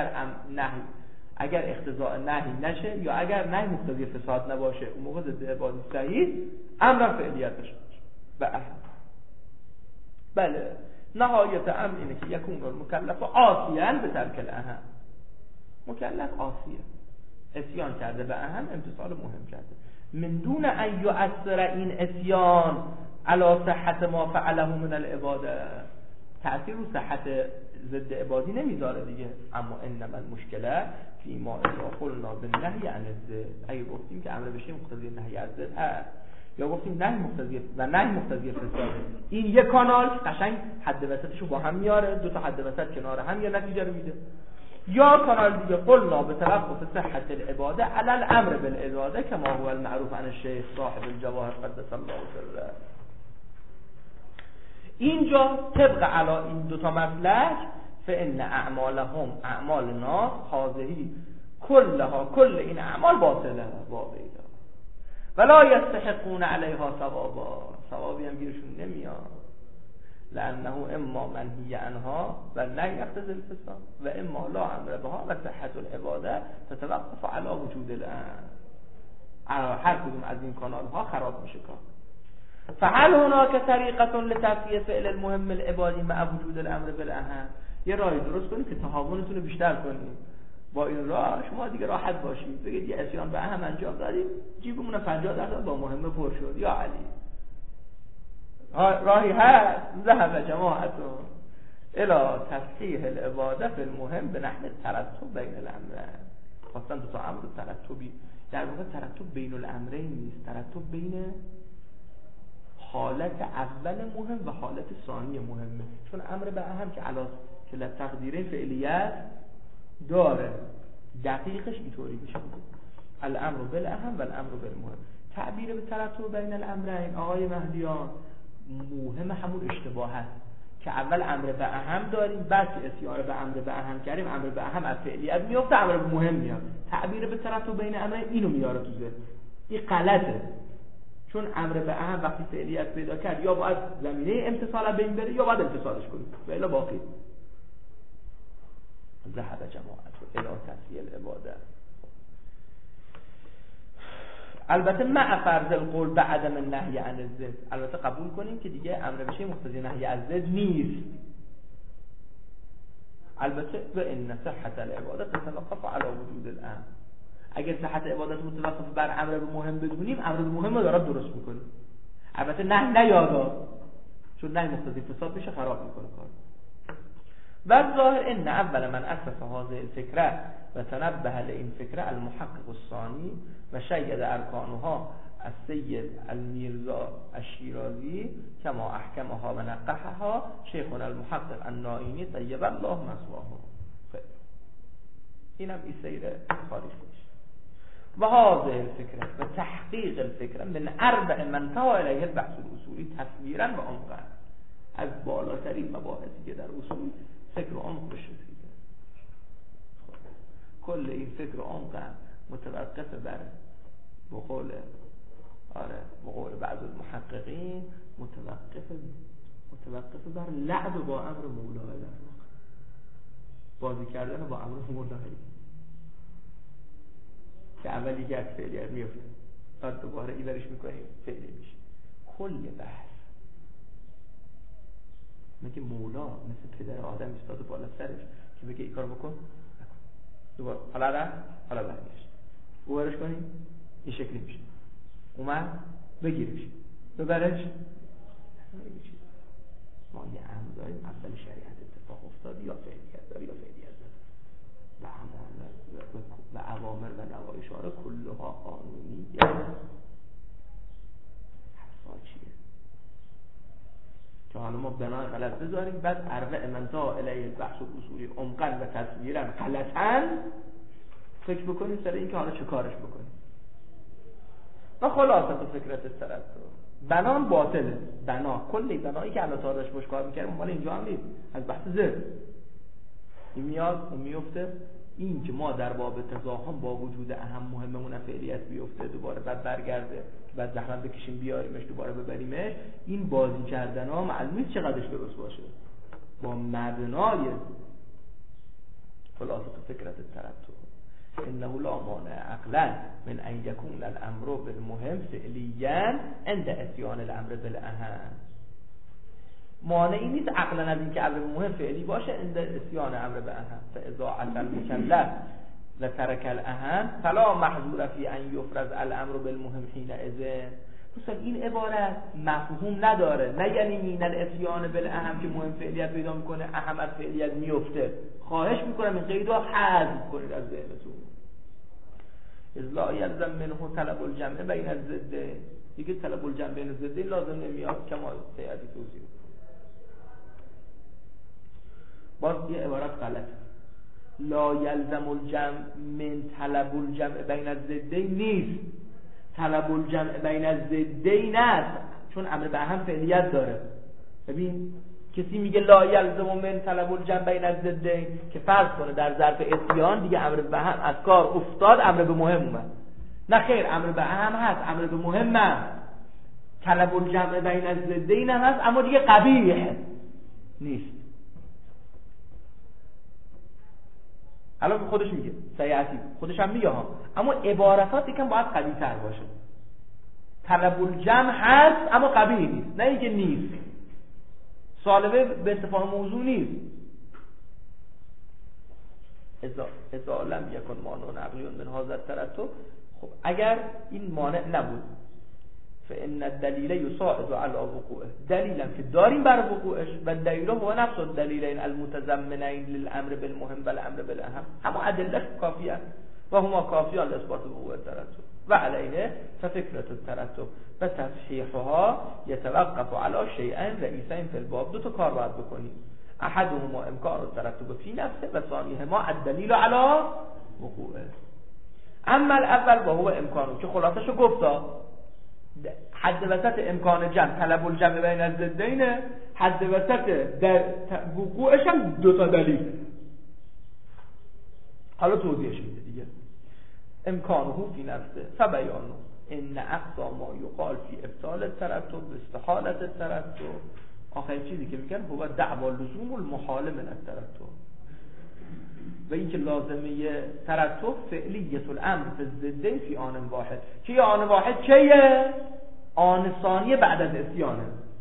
اگر اقتضاء نهی نشه، یا اگر نهی مقتضی فساد نباشه، اون موقع ضد عبادی صحیح، امر فعلیتش به اهم. بله، نهایت امر اینه که یکون المکلف عاصیاً به ترک الاهم، مکلف عاصیه، عصیان کرده به اهم، امتثال مهم کرده، من دون ان یؤثر این عصیان علی صحت ما فعله من العباده، تأثیر رو صحت ضد عبادی نمیذاره دیگه. اما انما المشکله فی ما اذا قلنا بالنهی عن الضد، اگه گفتیم که امر بشه مقتضی نهی از ضد هست، یا گفتیم نهی مقتضی فساد، این یک کانال قشنگ حد وسطشو با هم میاره، دو تا حد وسط کنار هم یه نتیجه رو میده. یا کانال دیگه قلنا به توقف صحت العباده علی الامر بالعباده کما هو المعروف عن الشیخ صاحب الجواهر قدس الله سره. اینجا طبق علی این دو تا مسلک، فان اعمالهم اعمال الناس هذه کل این اعمال باطله واقعی ولا یستحقون علیها ثوابی هم گیرشون نمیاد، لانه اما منهی عنها و نهی یقتضی الفساد و اما لا امر بها و صحت العباده تتوقف علی وجود الامر. هر کدوم از این کانال ها خراب میشه کار. فهل هناك طریقه لتفعیل فعل المهم العبادی مع وجود الامر بالاهم؟ یه راهی درست کنید که تهاونتون رو بیشتر کنید. با این راه شما دیگه راحت باشید، بگید یه عصیان به اهم انجام دادیم، جیبمون 50% با مهمه پر شد. یا علی راهی هست، ذهب جماعتون الى تصحیح العباده فی المهم به نحو ترتب بین الامرین. خواستن دو تا امر ترتبی، در واقع ترتب بین الامرین نیست، ترتب بین حالت اول مهم و حالت ثانی مهمه. چون امر به اهم که علاوه که تقدیره فعلیت داره، دقیقش اینطوری میشه الامر بالاهم و الامر بالمهم. تعبیر به ترتب بین الامرین آقای مهدیان موهم همون اشتباه هست که اول امر به اهم داریم، بعد که اسیار به امر به اهم کردیم، امر به اهم از فعلیت میفته، امر به مهم میاد. تعبیر به ترتب بین امرین اینو میاره تو ذهن. این غلطه، چون امر به اهم وقتی فعلیت پیدا کرد یا باید زمینه امتصال بین بره یا باید امتصالش کنیم و الا باقی ذهب جماعت و الی تصحیح العباده. البته مع فرض القول به عدم النهی عن الضد، البته قبول کنیم که دیگه امر بشه مقتضی نهی از ضد نیست. البته و ان صحت العباده تتوقف علی وجود الامر. اگر صحت عبادت متوقف بر امر به مهم بدونیم، امر به مهم رو داره درست میکنیم. البته نه نیادا، چون نه مقتضی فساد میشه، خراب میکنه کار. و ظاهر ان اول من اسس هذه الفكره و تنبه لین فكره المحقق الثانی و شید ارکانها السید المیرزا الشیرازی کما احکمها و نقحها شیخنا المحقق النائینی طیب الله مثواه. اینم این سیر تاریخیش. و هذه الفكره و تحقیق الفكره من اربع منتهى الیه البحث الاصولی تصویرا و عمقا، از بالاترین مباحثی که در اصول فکر و عمق رسیده. کل این فکر و عمق متوقف بر بقول بعض المحققین متوقف بر لعب با امر مولای، در واقع بازی کردن با امر مولای که اولی که از فعلیت میفته بعد دوباره ایورش میکنیم فعلی میشه. کل بحث میگه مولا مثل پدر آدم ایستاده بالا سرش که بگه این کارو بکن دوباره حالا برگشت دوبارش کنیم این شکلی میشه، اومد بگیرش ببرش. ما یه امر داریم اول شریعت اتفاق افتاد یا فعلیت داری یا فعلیت داری و اوامر و نواهی شارع کلها قانونیه. حرفا چیه که حالا ما بنای غلط بذاریم، بعد اربع منتهى الیه البحث الاصولی عمقا و تصویرا غلطا فکر بکنیم سر این که حالا چه کارش بکنیم. و خلاصه فکرت ترتب بنام باطله. کلی بنایی که الله تعالی باش کار می‌کنه مال اینجا هم نیست، از بحث ذهن این میاد اون میفته. این که ما در باب تزاحم با وجود اهم مهممون فعلیت بیفته دوباره بعد برگرده بعد زحمت بکشیم بیاریمش دوباره ببریمش، این بازی کردن ها معلوم نیست چقدرش درست باشه با مبنای خلاصه فکرت ترتب. انه لا مانع عقلا من ان یکون الامر بالمهم فعلیا عند اتیان الامر بالاهم. مانعی نیست عقلا از این که امر مهم فعلی باشه عند اتیان امر بالاهم. فاذا عقل المکلف و ترک الاهم فلا محظور فی ان یفرض الامر بالمهم حینئذ. مثلا این عبارت مفهوم نداره، نه یعنی من الاتیان بالاهم که مهم فعلیت پیدا میکنه اهم از فعلیت میفته. خواهش میکنم این قیدو حذف کنید از ذهنتون. اذ لا یلزم منه طلب الجمع بین الضدین. دیگه طلب الجمع بین الضدین لازم نمیاد کما سیادی توضیح. باز یه عبارت غلط. لا یلزم الجمع من طلب الجمع بین الضدین نیست، طلب الجمع بین الضدین است، چون امر به اهم فعلیت داره. ببین کسی میگه لا یلزم من طلب الجمع بین الضدین که فرض کنه در ظرف اتیان دیگه امر به اهم از کار افتاد، امر به مهم اومد. نه خیر، امر به اهم هست، امر به مهم هم طلب الجمع بین الضدین هم هست، اما دیگه قبیح نیست. الان خودش میگه سیعتی خودش هم میگه ها، اما عبارتات یکم باید قوی تر باشه. طلب الجمع هست اما قبیح نیست، نه اینکه نیست. سالبه به اتفاق موضوع نیست. اذا لم یکن مانع عقلی من هذا الترتب. خب اگر این مانع نبود، فان الدلیل یساعد علی وقوعه، دلیلم که داریم بر وقوعش، و دلیل هو نفس الدلیلین المتضمنین للامر بالمهم و الامر بالاهم، اما ادله کافیه و هما کافیان لاثبات وقوع الترتب و علیه ففکرة الترتب و تصحیحها یتوقف علی شیئین رئیسین فی الباب. دو تا کار باید بکنیم، احدهما امکان الترتب فی نفسه و ثانیهما الدلیل علی وقوعه. اما الاول و هو امکانه که خلاصش رو گفتا، حد وسط امکان جمع طلب الجمع بین الضدین، حد وسط در وقوعش هم دو تا دلیل. حالا توضیحش میده دیگه. امکانه فی نفسه فبیانه ان اقصى ما یقال فی ابطال الترتب استحالة الترتب. آخرین چیزی که میگن هو دعوا لزوم المحال من الترتب، و این که لازمه ترتب فعلیت الامر فی الضدین فی آن واحد. که آن واحد چیه؟ آن ثانی بعد از اسیانه.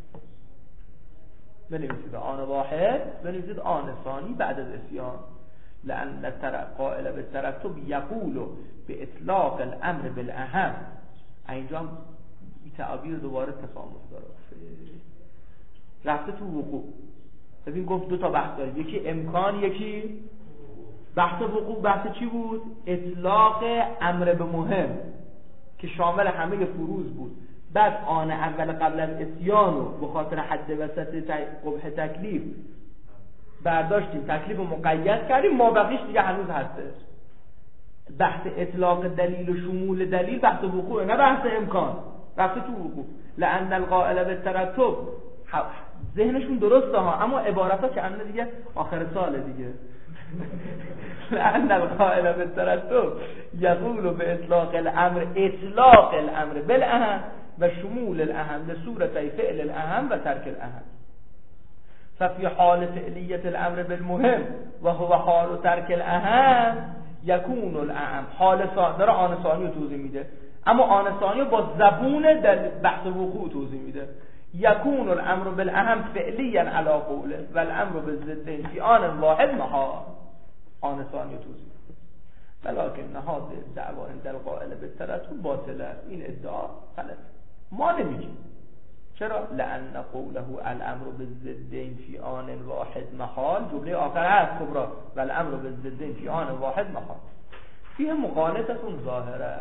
بنویسید آن واحد، بنویسید آن ثانی بعد از اسیان. لأن قائل بالترتب یقول به اطلاق الامر بالاهم. اینجا هم تعبیر دوباره تفاهم داره، رفته تو وقوع. ببین گفت دو تا بحث داره، یکی امکان، یکی بحث وقوع. بحث چی بود؟ اطلاق امر به مهم که شامل همه فروض بود. بعد آن اول قبل از اسیان رو به خاطر حد وسط قبح تکلیف برداشتیم، تکلیف رو مقید کردیم، ما بقیش دیگه هنوز هستش. بحث اطلاق دلیل و شمول دلیل بحث وقوع، نه بحث امکان. رفته تو وقوع. لأن القائل بالترتب، ذهنشون درسته ها، اما عبارتا که انه دیگه آخر سال دیگه. لأن القائل بالترتب یقول به اطلاق الامر بالاهم و شمول الاهم لصورتي فعل الاهم و ترک الاهم. ففي حال فعلیت الامر بالمهم و هو حال ترک الاهم یکون الاهم. حال داره آن ثانی رو توضیح میده، اما آن ثانی رو با زبون در بحث وقوع توضیح میده. یکون الامر بالاهم فعلیا علی قوله و الامر بالضدین فی آن واحد محال. آن ثانی رو توضیح میده. ولکن هذه الدعوا عند القائل بالترتب باطله. این ادعا غلط، ما نمیگیم. چرا؟ لأن قوله الامر بالضدین فی آن واحد محال، جمله آخر هست کبرا، و الامر بالضدین فی آن واحد محال فیه مغالطه ظاهره.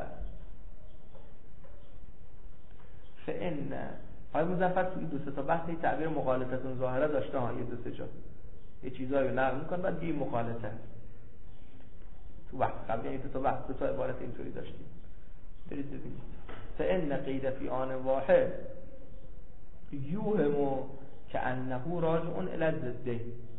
فإن های مظفر تو این دو سه تا بحث تعبیر مغالطه ظاهره داشته ها، یه دو سه جا یه چیزایی رو نقل میکنه بعد دیگه مغالطه تو بحث قبل، یعنی دو تا بحث دو تا عبارت اینطوری داشتیم. برید ببینید. فإن قید فی آن واحد یوهم کأنه راجع الی الضدین.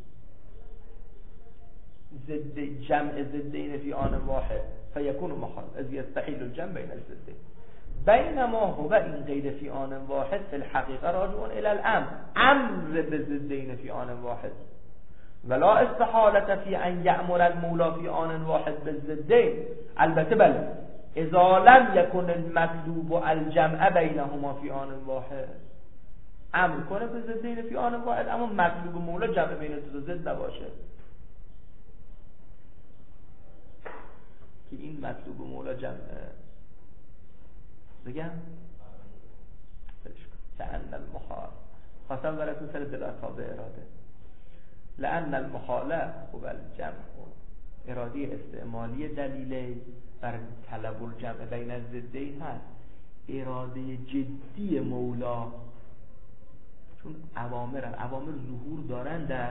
جمع ضدین فی آن واحد فیکون محال از یستحیل الجمع بین الضدین. بینما هو این قید فی آن واحد فی الحقیقه راجع الی الامر، امر بضدین فی آن واحد ولا استحالة فی ان یأمر المولا فی آن واحد بالضدین. البته بله اذا لم یکن المطلوب الجمع بینهما فی آن واحد. امر کنه به ضدین فی آن واحد، اما مطلوب مولا جمع بین دو ضد نباشه. که این مطلوب مولا جمع بگم لأن المحال خاصم براتون سر دلاتاب اراده. لأن المحاله و الجمع ارادی استعمالی دلیلی بر طلب الجمع بین الضدین هست. اراده جدی مولا، چون اوامر ظهور دارن در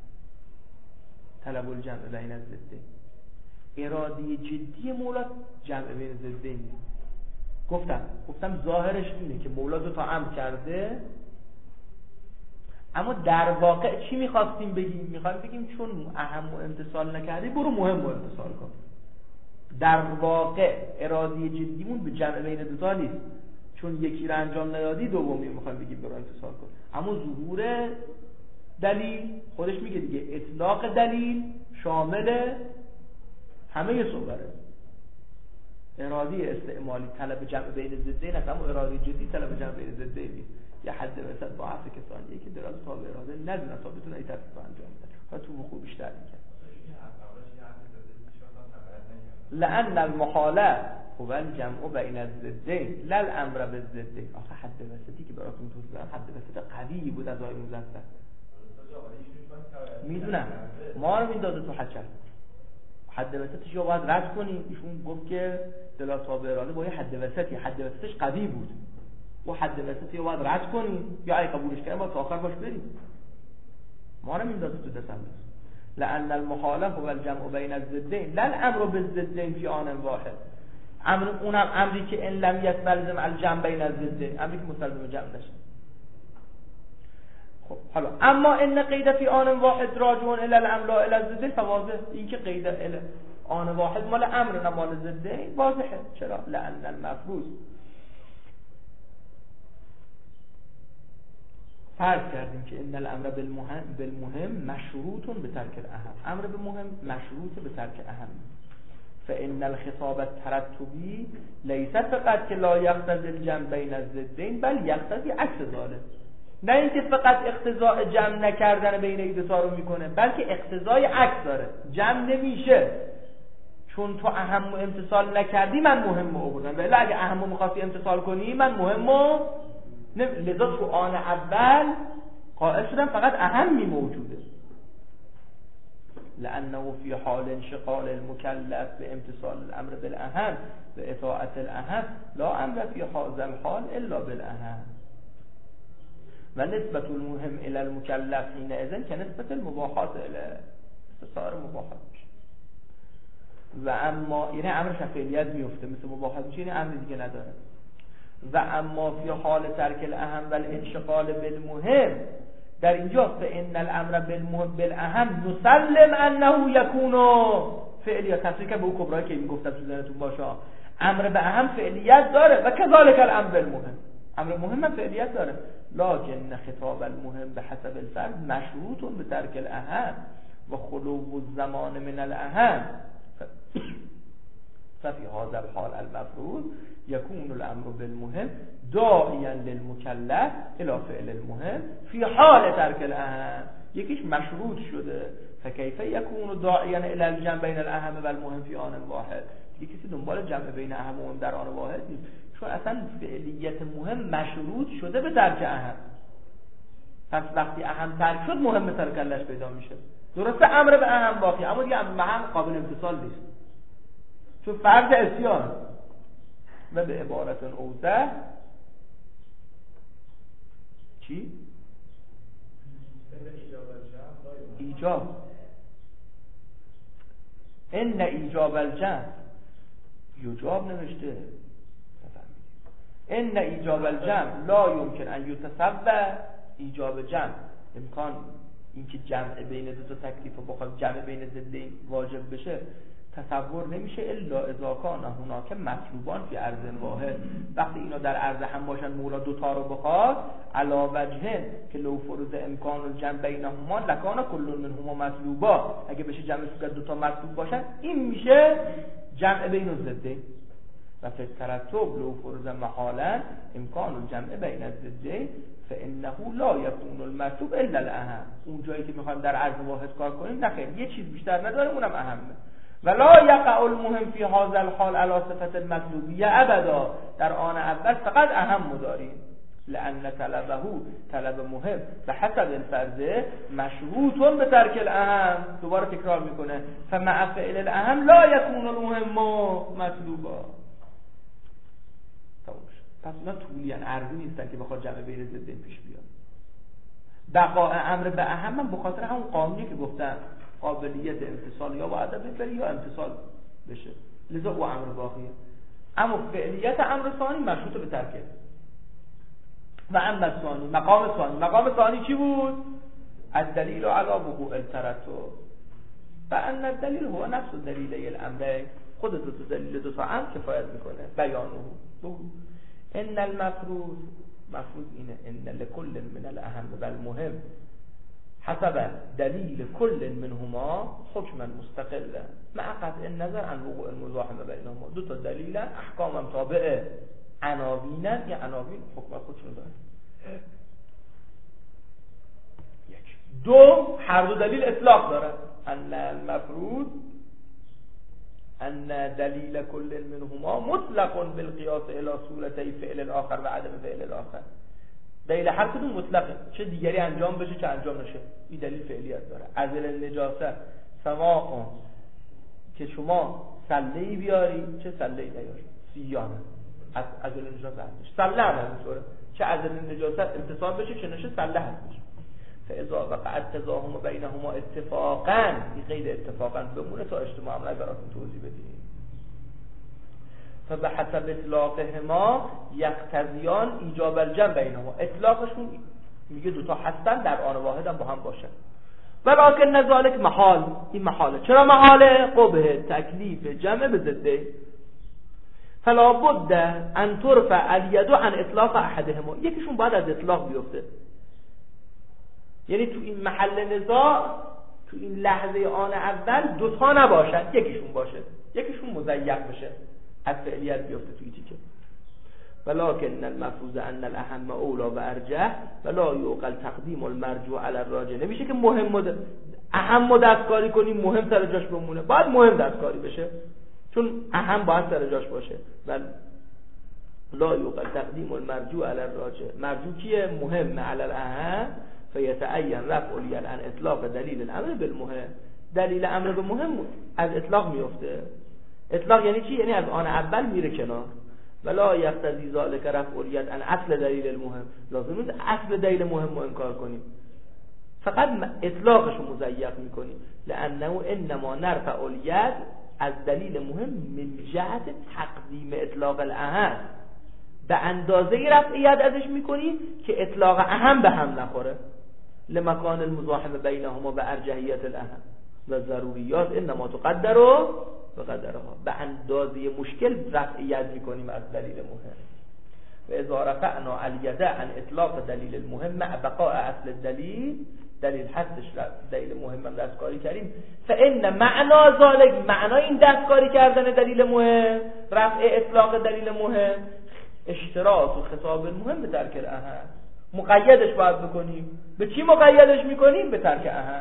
طلب الجمع بین الضدین. اراده جدی مولا جمع بین الضدین نیست. گفتم ظاهرش اینه که مولا دو تا امر کرده، اما در واقع چی میخواستیم بگیم؟ میخوایم بگیم چون اهم و امتثال نکردی برو مهم و امتثال کن. در واقع اراده جدیمون به جمع بین دو تا نیست، چون یکی رو انجام ندادی دومی میخوایم بگیم برو امتثال کن. اما ظهور دلیل خودش میگه دیگه اطلاق دلیل شامل همه صوره. اراده استعمالی طلب جمع بین ضدین است، اما اراده جدی طلب جمع بین ضدین نیست. یه حد وسط با حرف کسانیه که دراز تا به اراده ندونه تا بتونه این تفسیر رو انجام بده و تو خوب بیشتر میکنه. لأن المحاله هو الجمع بین الضدین لا الامر بالضدین. آخه حد وسطی که براتون توضیح دادم حد وسط قوی بود از آیه مزفر. میدونم ما رو میداده تو حد حد وسطش یا باید رد کنی. ایشون گفت که دلا تا به اراده با یه حد وسطی، حد وسطش قوی بود و حد وسطی یا باید رد کنی یا اگه قبولش کردیم باید تا آخر باش بریم. ما رو میداده تو دستم نیست. لأن المحاله هو الجمع بین الضدین لا الامر بالضدین فی آن واحد. امر اونم امری که ان لم یستلزم الجمع بین الضدین، امری که مستلزم جمع نشه. خب حالا اما ان قید فی آن واحد راجع الی الامر لا الی الضدین فواضح. این که قید الی آن واحد مال امر نه مال ضدین واضحه. چرا؟ لأن المفروض فرض کردیم که ان الامر بالمهم مشروط به ترک الاهم. امر به مهم مشروط به ترک اهم. فان الخطاب الترتبی ليس فقط که لا يقتضي الجمع بین الضدین بل يقتضي عکس ذلك. نه اینکه فقط اقتضاء جمع نکردن بین این دو تا رو میکنه، بلکه اقتضای عکس داره. جمع نمیشه چون تو اهم و امتثال نکردی من مهم رو آوردم، ولی اگه اهم رو میخواستی امتثال کنی من مهم رو لذا تو آن اول قائل شدم فقط اهمی موجوده. لانه فی حال انشغال المکلف به امتثال الامر بالاهم به اطاعت الاهم لا امر فی هذا الحال الا بالاهم و نسبت المهم الى المکلف حینئذ که نسبت المباحات الى استثار مباحات میشه. و اما یعنی امر فعلیت میفته مثل مباحات میشه، یعنی امر دیگه نداره. و اما فی حال ترک الاهم و الانشغال بالمهم در اینجا فان الامر بالاهم نسلم انه یکون فعلیت. تصریح که به اون کبرایی که میگفتم تو ذهنتون باشه، امر به اهم فعلیت داره و کذالک الامر بالمهم، امر مهم هم فعلیت داره. لکن خطاب المهم به حسب الفرد مشروط به ترک الاهم و خلو الزمان من الاهم ففي هذا الحال المفروض يكون الامر بالمهم داعيا للمكلف الى فعل المهم في حال ترك الاهم. یکیش مشروط شده فكيف يكون داعيا الى الجمع بين الاهم والمهم في آن واحد. یکی دنبال جمع بین اهم و مهم در آن واحد نیست، چون اصلا فعلیت مهم مشروط شده به ترک اهم. پس وقتی اهم ترک شد مهم تر کلش پیدا میشه. درسته امر به اهم باقی، اما دیگه امر به اهم قابل امتثال نیست چون فرض اسیان. و به عبارت اوضح چی؟ ایجاب. ان ایجاب الجمع یجاب نوشته. ان ایجاب الجمع لا يمكن ان يتصور ایجاب جمع. امکان اینکه جمع بین دو تا تکلیف رو بخواد جمع بین ضدین واجب بشه تصور نمیشه الا اذا کان هناک مطلوبان فی عرض واحد. وقتی اینا در عرض هم باشن مولا دوتا رو بخواد علا وجه که لو فرض امکان الجمع بینهما لکان کل منهما مطلوبا، اگه بشه جمع صورت دوتا مطلوب باشن این میشه جمع بین الضدین. و فی الترتب لو فرض محالا امکان الجمع بین الضدین فانه لا یکون المطلوب الا الاهم. اون جایی که میخوایم در عرض واحد کار کنیم نخیر یه چیز بیشتر نداریم اونم اهمه. ولا یقع المهم فی هذا الحال علی صفت المطلوبیه ابدا. در آن اول فقط اهم مداریم. لان طلبه طلب مهم به حسب الفرض مشروط به ترک الاهم. دوباره تکرار میکنه فمع فعل الاهم لا یکون المهم مطلوبا. پس اینا طولی ان عرضی نیستن که بخواد جمع بین ضدین پیش بیاد. بقاء امر به اهم من به خاطر همون قانونی که گفتم قابلیت امتصال یا باید بفعلی یا امتصال بشه، لذا او امر باقیه. اما فعلیت امر ثانی مشروط به ترکه. و اما ثانی مقام ثانی چی بود؟ الدلیل علی وقوع الترتب و ان الدلیل هو نفس دلیل الامر. خود دو تا دلیل دو تا امر کفایت میکنه. بیانه ان المفروض اینه ان لكل من الاهم والمهم حسب دلیل کل منهما حکما مستقلا مع قطع النظر عن وقوع المزاحمه بینهما. دو تا دلیل احکام هم تابع عناوینن یا عناوین حکم خودشون داره. دو، هر دو دلیل اطلاق داره. ان المفروض ان دلیل کل منهما مطلق بالقیاس الى صورتی فعل الاخر و عدم فعل الاخر. دلیل هر کدوم مطلقه، چه دیگری انجام بشه چه انجام نشه، این دلیل فعلیت داره. عزل النجاسه سواء که شما سله‌ای بیاری چه سله‌ای نیاری، سیانه از عزل النجاسه هستش. سله هم همینطوره، چه عزل النجاسه اتصال بشه چه نشه سله هستش. فاذا وقع التزاحم بینهما اتفاقا، این قید اتفاقا بمونه تا اجتماع عملی براتون توضیح بدیم. فبحسب اطلاقهما یقتضیان ایجاب الجمع بینهما. اطلاقشون میگه دوتا هستن در آن واحد هم با هم باشن. ولکن ذلک محال، این محاله. چرا محاله؟ قبح تکلیف جمع به ضده. فلا بد ان ترفع الید عن اطلاق احدهما. یکیشون باید از اطلاق بیفته، یعنی تو این محل نزاع، تو این لحظه آن اول دوتا نباشن، یکیشون باشه، یکیشون مضیق بشه، از فعلیت بیفته توی تیکه. ولکن المفروض ان الاهم اولا و ارجح ولا یعقل تقدیم المرجوع علی الراجح. نمیشه که اهم دستکاری کنیم مهم سر جاش بمونه، باید مهم دستکاری بشه چون اهم باید سر جاش باشه. ولا یعقل تقدیم المرجوع علی الراجح. مرجوع کیه؟ مهم علی الاهم. فیتعین رفع الید عن اطلاق دلیل الامر بالمهم. دلیل امر به مهم از اطلاق میفته. اطلاق یعنی چی؟ یعنی از آن اول میره کنار. ولا یقتضی ذلک رفع الید عن اصل دلیل المهم. لازم نیست اصل دلیل مهم رو انکار کنیم، فقط اطلاقش رو مضیق میکنیم. لانه انما نرفع الید از دلیل مهم من جهت تقدیم اطلاق الاهم. به اندازه رفعیت ازش میکنی که اطلاق اهم به هم نخوره. لمکان المزاحمه بینهما و ارجحیت الاهم و ضروریات انما تقدر و قدرها. به اندازه مشکل رفعیت میکنیم از دلیل مهم. و اذا رفعنا الید عن اطلاق دلیل المهم مع بقاء اصل دلیل هستش دلیل مهم هم دستکاری کردیم. فان معنا ذلک، معنای این دستکاری کردن دلیل مهم، رفع اطلاق دلیل مهم، اشتراط و خطاب المهم به ترک الاهم. مقیدش باید بکنیم. به چی مقیدش میکنیم؟ به ترک اهم.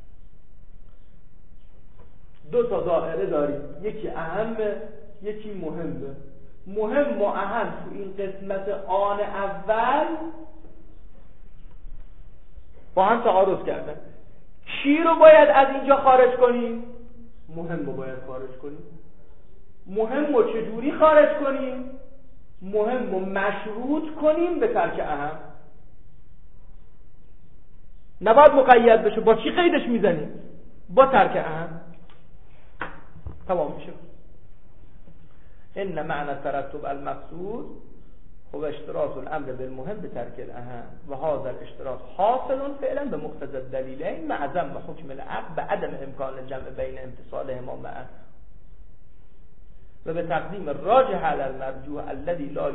دو تا دائره داریم، یکی اهمه یکی مهمه. مهم و اهم تو این قسمت آن اول با هم تعارض کردن. چی رو باید از اینجا خارج کنیم؟ مهم رو باید خارج کنیم. مهم رو چجوری خارج کنیم؟ مهم رو مشروط کنیم به ترک اهم. نباید مقید بشه. با چی قیدش میزنیم؟ با ترک اهم. تمام میشه. ان معنی ترتب المقصود هو اشتراط الامر بالمهم بترک الاهم و هذا الاشتراط حاصل فعلا بمقتضى الدلیلین مع ذم حکم العقل بعدم امکان الجمع بین امتصالهما معا و به تقدیم الراجح علی المرجوح الذي لا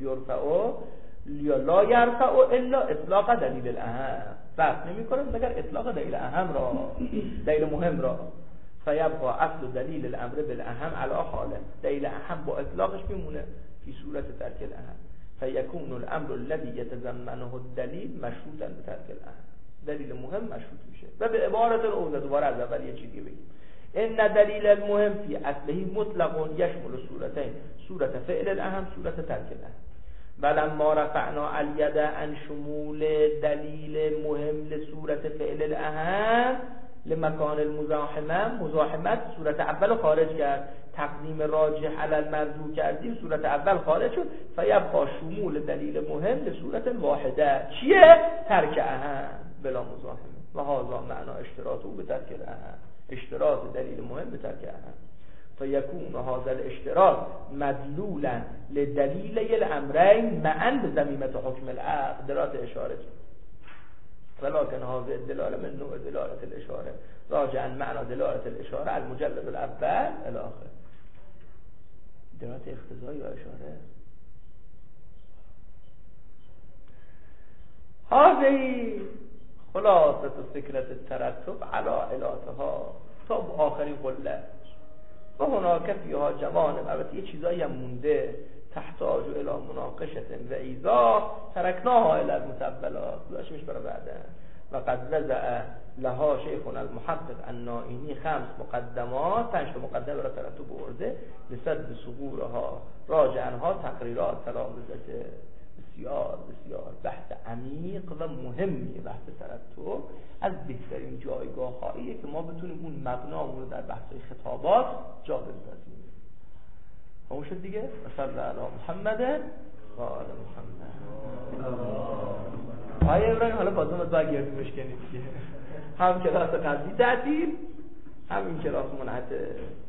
يرفع الا اطلاق دلیل الاهم. فرق نمیکنه مگر اطلاق دلیل اهم را، دلیل مهم را. فیبقى اصل دلیل الامر بالاهم علی حاله. دلیل اهم با اطلاقش میمونه فی صورت ترک الاهم. فیکون الامر الذي يتضمنه الدلیل مشروطا بترک الاهم. دلیل مهم مشروط میشه. و به عبارت الاوضح دوباره از اول یه چیزی بگیم. ان دلیل المهم فی اصله مطلق یشمل صورتین، صورت فعل الاهم، صورت ترک الاهم. ولما رفعنا الید عن شمول دلیل مهم لصورت فعل الاهم لمکان المزاحمه، مزاحمت صورت اول خارج کرد، تقدیم راجح علی المرجوح کردیم، صورت اول خارج شد. فیبقى شمول دلیل مهم لصورت واحده. چیه؟ ترک اهم بلا مزاحمه. و هذا معنا اشتراطه به ترک الاهم. اشتراط دلیل مهم به ترک اهم. فیکون هذا الاشتراک مدلولا لدلیل الامرین معا بضمیمة حکم العقد. دلالت اشاره ولكن هذا الدلاله من نوع دلاله الاشاره راجعا معنى دلاله الاشاره المجلد الاول الى آخر. دلالت اقتضایی و اشاره. هذه خلاصه فكره الترتب على علاتها تا آخرین قله. و هناك فيها جوانب، البته یه چیزایی هم مونده تحتاج الى مناقشه و ایضاح ترکناها الى المتبلات، داشتیمش برای بعدا. و قد وضع لها شیخنا المحقق النائینی 5 مقدمات، 5 مقدمه برای ترتب برده لسد صغورها راجعنها تقریرات تلامذته. بسیار بسیار بحث عمیق و مهمی بحث ترتب، از بهترین جایگاه هاییه که ما بتونیم اون مبنامون رو در بحث خطابات جا بندازیم. همون شد دیگه. صلی علی محمد و آل محمد. آیه ابراهیم حالا بازم باید گردیمش کنید دیگه. هم کلاس قبلی تعطیل، هم این کلاس منعطف.